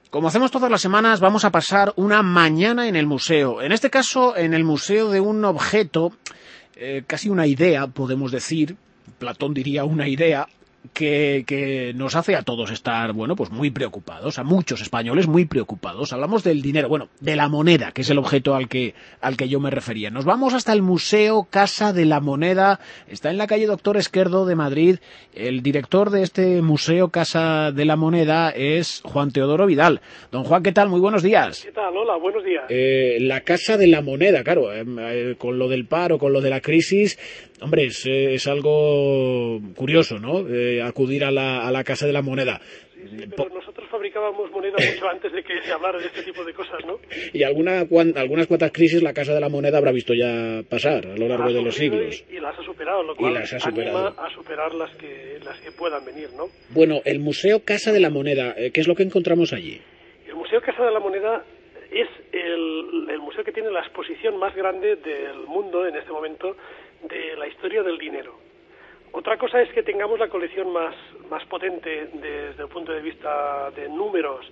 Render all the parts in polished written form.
Como hacemos todas las semanas, vamos a pasar una mañana en el museo. En este caso, en el museo de un objeto, casi una idea, podemos decir, Platón diría una idea, que nos hace a todos estar, bueno, pues muy preocupados, a muchos españoles muy preocupados. Hablamos del dinero, bueno, de la moneda, que es el objeto al que yo me refería. Nos vamos hasta el Museo Casa de la Moneda, está en la calle Doctor Esquerdo de Madrid. El director de este Museo Casa de la Moneda es Juan Teodoro Vidal. Don Juan, ¿qué tal? Muy buenos días. ¿Qué tal? Hola, buenos días. La Casa de la Moneda, claro, con lo del paro, con lo de la crisis, hombre, es algo curioso, ¿no? Acudir a la Casa de la Moneda. Sí, pero nosotros fabricábamos moneda mucho antes de que se hablara de este tipo de cosas, ¿no? Y algunas cuantas crisis la Casa de la Moneda habrá visto ya pasar a lo largo de los siglos. Y las ha superado, lo cual anima a superar las que puedan venir, ¿no? Bueno, el Museo Casa de la Moneda, ¿qué es lo que encontramos allí? El Museo Casa de la Moneda es el museo que tiene la exposición más grande del mundo en este momento de la historia del dinero. Otra cosa es que tengamos la colección más potente desde el punto de vista de números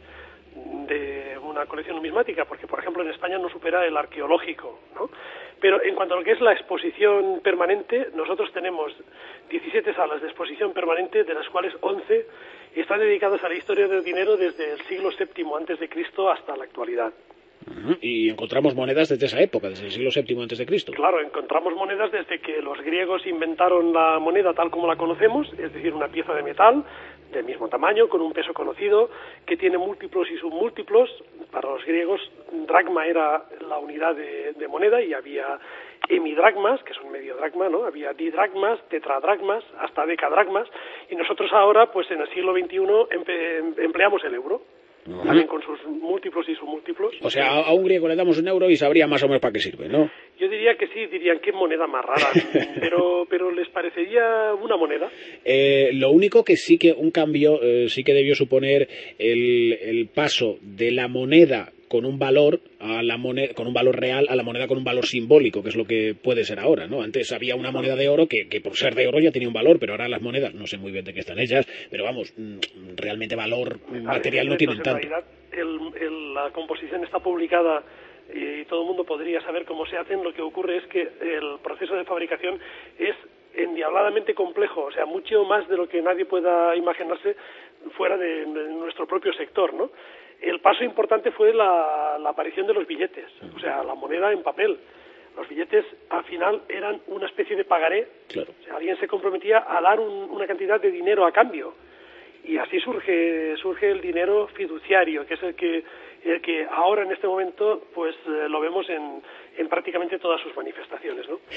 de una colección numismática, porque por ejemplo en España no supera el arqueológico, ¿no? Pero en cuanto a lo que es la exposición permanente, nosotros tenemos 17 salas de exposición permanente, de las cuales 11 están dedicadas a la historia del dinero desde el siglo VII a.C. hasta la actualidad. Y encontramos monedas desde esa época, desde el siglo VII a.C. Claro, encontramos monedas desde que los griegos inventaron la moneda tal como la conocemos, es decir, una pieza de metal del mismo tamaño, con un peso conocido, que tiene múltiplos y submúltiplos. Para los griegos, dracma era la unidad de moneda y había hemidracmas, que son medio dracma, ¿no? Había didracmas, tetradracmas, hasta decadracmas, y nosotros ahora, pues en el siglo XXI, empleamos el euro. También con sus múltiplos y submúltiplos. O sea, a un griego le damos un euro y sabría más o menos para qué sirve, ¿no? Yo diría que sí, dirían qué moneda más rara, pero les parecería una moneda. Lo único que sí que un cambio sí que debió suponer el paso de la moneda con un valor a la moneda con un valor real a la moneda con un valor simbólico, que es lo que puede ser ahora, ¿no? Antes había una moneda de oro que por ser de oro ya tenía un valor, pero ahora las monedas, no sé muy bien de qué están hechas, pero vamos, realmente valor material no tienen tanto. En realidad, la composición está publicada y todo el mundo podría saber cómo se hacen. Lo que ocurre es que el proceso de fabricación es endiabladamente complejo, o sea, mucho más de lo que nadie pueda imaginarse fuera de nuestro propio sector, ¿no? El paso importante fue la aparición de los billetes, o sea, la moneda en papel. Los billetes, al final, eran una especie de pagaré. Claro. O sea, alguien se comprometía a dar una cantidad de dinero a cambio. Y así surge el dinero fiduciario, que es el que ahora, en este momento, pues lo vemos en prácticamente todas sus manifestaciones, ¿no?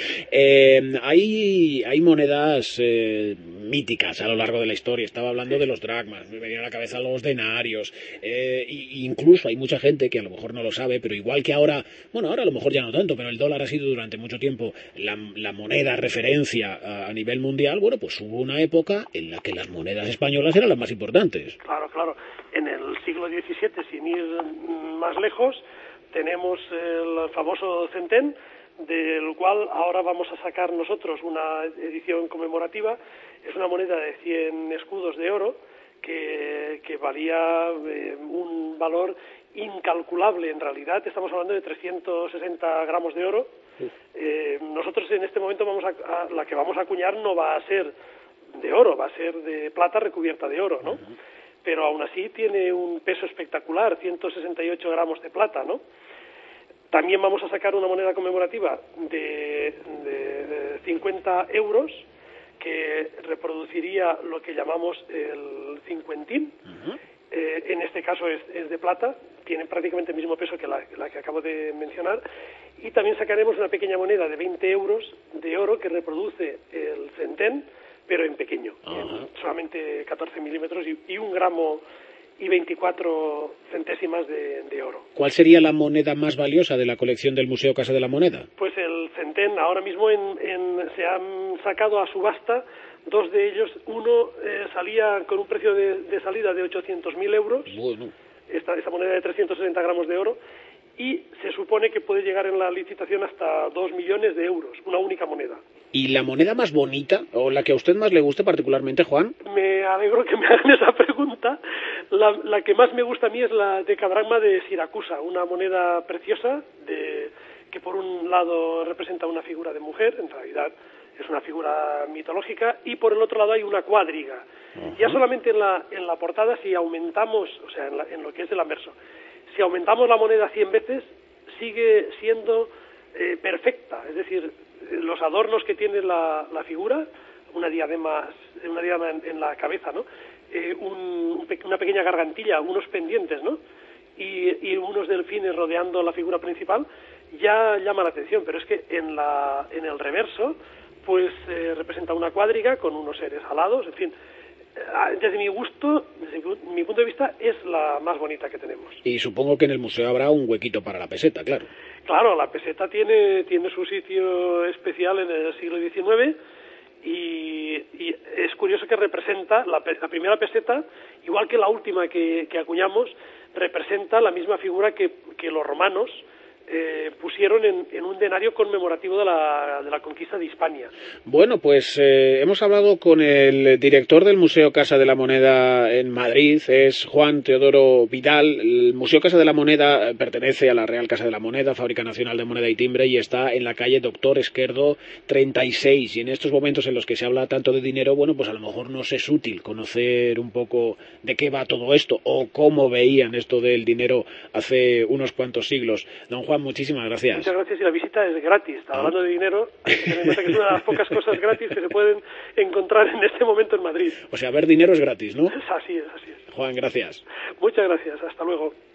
Hay monedas míticas a lo largo de la historia. Estaba hablando de los dracmas, me venían a la cabeza los denarios, incluso hay mucha gente que a lo mejor no lo sabe, pero igual que ahora, bueno, ahora a lo mejor ya no tanto, pero el dólar ha sido durante mucho tiempo la moneda referencia a nivel mundial. Bueno, pues hubo una época en la que las monedas españolas eran las más importantes. Claro. En el siglo XVII, sin ir más lejos, tenemos el famoso centén, del cual ahora vamos a sacar nosotros una edición conmemorativa. Es una moneda de 100 escudos de oro que valía un valor incalculable. En realidad estamos hablando de 360 gramos de oro. Nosotros en este momento la que vamos a acuñar no va a ser de oro, va a ser de plata recubierta de oro, ¿no? Pero aún así tiene un peso espectacular, 168 gramos de plata, ¿no? También vamos a sacar una moneda conmemorativa de 50 euros que reproduciría lo que llamamos el cincuentín. En este caso es de plata, tiene prácticamente el mismo peso que la que acabo de mencionar. Y también sacaremos una pequeña moneda de 20 euros de oro que reproduce el centén, pero en pequeño, solamente 14 milímetros y 1 gramo y 24 centésimas de oro. ¿Cuál sería la moneda más valiosa de la colección del Museo Casa de la Moneda? Pues el centén. Ahora mismo se han sacado a subasta dos de ellos. Uno salía con un precio de salida de 800.000 euros, bueno. esta moneda de 360 gramos de oro, y se supone que puede llegar en la licitación hasta 2 millones de euros, una única moneda. ¿Y la moneda más bonita, o la que a usted más le guste particularmente, Juan? Me alegro que me hagan esa pregunta. La que más me gusta a mí es la decadragma de Siracusa, una moneda preciosa que por un lado representa una figura de mujer, en realidad es una figura mitológica, y por el otro lado hay una cuadriga. Ya solamente en la portada, si aumentamos, o sea, en lo que es el anverso, si aumentamos la moneda 100 veces, sigue siendo perfecta, es decir, los adornos que tiene la figura, una diadema en la cabeza, ¿no? Una pequeña gargantilla, unos pendientes, ¿no? Y unos delfines rodeando la figura principal, ya llama la atención, pero es que en el reverso, pues representa una cuadriga con unos seres alados, en fin. Desde mi gusto, desde mi punto de vista, es la más bonita que tenemos. Y supongo que en el museo habrá un huequito para la peseta, claro. Claro, la peseta tiene su sitio especial en el siglo XIX y es curioso que representa la primera peseta, igual que la última que acuñamos, representa la misma figura que los romanos pusieron en un denario conmemorativo de la conquista de Hispania. Bueno, pues hemos hablado con el director del Museo Casa de la Moneda en Madrid, es Juan Teodoro Vidal. El Museo Casa de la Moneda pertenece a la Real Casa de la Moneda, Fábrica Nacional de Moneda y Timbre, y está en la calle Doctor Esquerdo 36. Y en estos momentos en los que se habla tanto de dinero, bueno, pues a lo mejor nos es útil conocer un poco de qué va todo esto o cómo veían esto del dinero hace unos cuantos siglos. Don Juan, muchísimas gracias. Muchas gracias, y la visita es gratis. Hablando de dinero, hay que tener en cuenta que es una de las pocas cosas gratis que se pueden encontrar en este momento en Madrid. O sea, ver dinero es gratis, ¿no? Así es, así es. Juan, gracias. Muchas gracias, hasta luego.